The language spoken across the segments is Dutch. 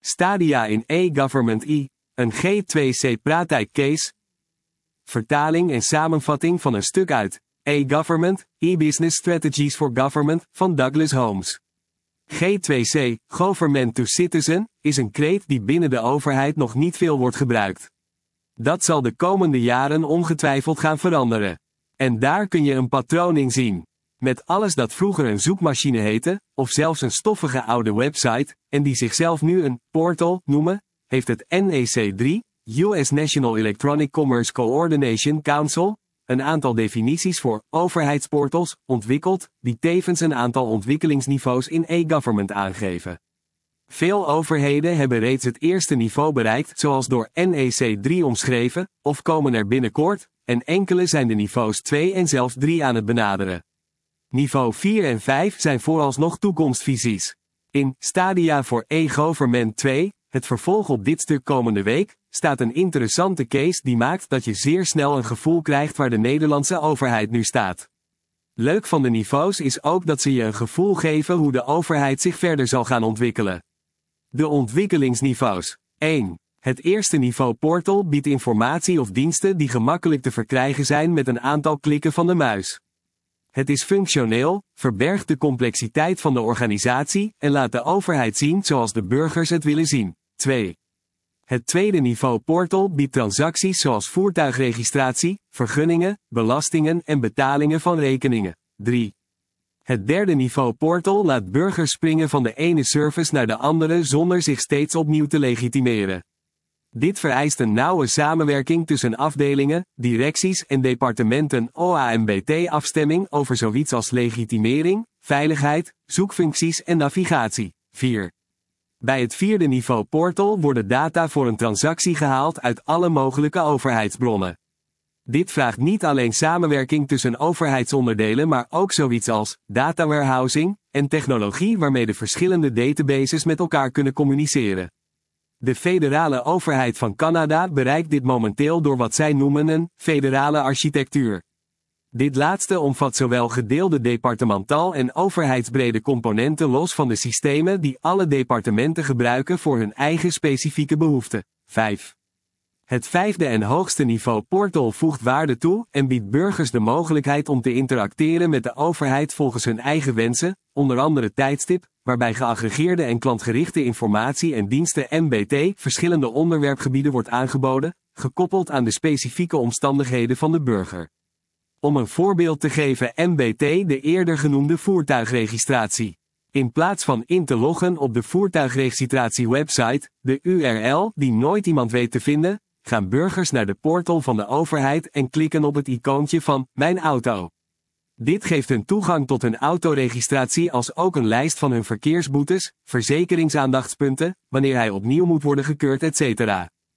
Stadia in e-government een G2C praktijkcase. Vertaling en samenvatting van een stuk uit E-Government, E-Business Strategies for Government van Douglas Holmes. G2C, Government to Citizen, is een kreet die binnen de overheid nog niet veel wordt gebruikt. Dat zal de komende jaren ongetwijfeld gaan veranderen. En daar kun je een patroon in zien. Met alles dat vroeger een zoekmachine heette, of zelfs een stoffige oude website, en die zichzelf nu een portal noemen, heeft het NEC3, US National Electronic Commerce Coordination Council, een aantal definities voor overheidsportals ontwikkeld, die tevens een aantal ontwikkelingsniveaus in e-government aangeven. Veel overheden hebben reeds het eerste niveau bereikt, zoals door NEC3 omschreven, of komen er binnenkort, en enkele zijn de niveaus 2 en zelfs 3 aan het benaderen. Niveau 4 en 5 zijn vooralsnog toekomstvisies. In Stadia voor e-government 2, het vervolg op dit stuk komende week, staat een interessante case die maakt dat je zeer snel een gevoel krijgt waar de Nederlandse overheid nu staat. Leuk van de niveaus is ook dat ze je een gevoel geven hoe de overheid zich verder zal gaan ontwikkelen. De ontwikkelingsniveaus. 1. Het eerste niveau portal biedt informatie of diensten die gemakkelijk te verkrijgen zijn met een aantal klikken van de muis. Het is functioneel, verbergt de complexiteit van de organisatie en laat de overheid zien zoals de burgers het willen zien. 2. Het tweede niveau portal biedt transacties zoals voertuigregistratie, vergunningen, belastingen en betalingen van rekeningen. 3. Het derde niveau portal laat burgers springen van de ene service naar de andere zonder zich steeds opnieuw te legitimeren. Dit vereist een nauwe samenwerking tussen afdelingen, directies en departementen OAMBT-afstemming over zoiets als legitimering, veiligheid, zoekfuncties en navigatie. 4. Bij het vierde niveau portal worden data voor een transactie gehaald uit alle mogelijke overheidsbronnen. Dit vraagt niet alleen samenwerking tussen overheidsonderdelen maar ook zoiets als data warehousing en technologie waarmee de verschillende databases met elkaar kunnen communiceren. De federale overheid van Canada bereikt dit momenteel door wat zij noemen een federale architectuur. Dit laatste omvat zowel gedeelde departemental en overheidsbrede componenten los van de systemen die alle departementen gebruiken voor hun eigen specifieke behoeften. 5. Het vijfde en hoogste niveau portal voegt waarde toe en biedt burgers de mogelijkheid om te interacteren met de overheid volgens hun eigen wensen, onder andere tijdstip, waarbij geaggregeerde en klantgerichte informatie en diensten MBT verschillende onderwerpgebieden wordt aangeboden, gekoppeld aan de specifieke omstandigheden van de burger. Om een voorbeeld te geven MBT de eerder genoemde voertuigregistratie. In plaats van in te loggen op de voertuigregistratiewebsite, de URL die nooit iemand weet te vinden, gaan burgers naar de portal van de overheid en klikken op het icoontje van Mijn auto. Dit geeft hun toegang tot hun autoregistratie als ook een lijst van hun verkeersboetes, verzekeringsaandachtspunten, wanneer hij opnieuw moet worden gekeurd etc.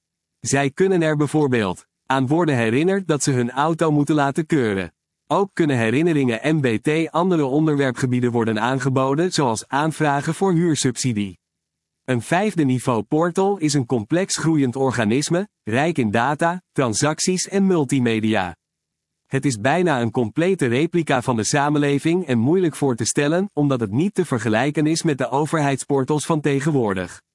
Zij kunnen er bijvoorbeeld aan worden herinnerd dat ze hun auto moeten laten keuren. Ook kunnen herinneringen MBT andere onderwerpgebieden worden aangeboden zoals aanvragen voor huursubsidie. Een vijfde niveau portal is een complex groeiend organisme, rijk in data, transacties en multimedia. Het is bijna een complete replica van de samenleving en moeilijk voor te stellen omdat het niet te vergelijken is met de overheidsportals van tegenwoordig.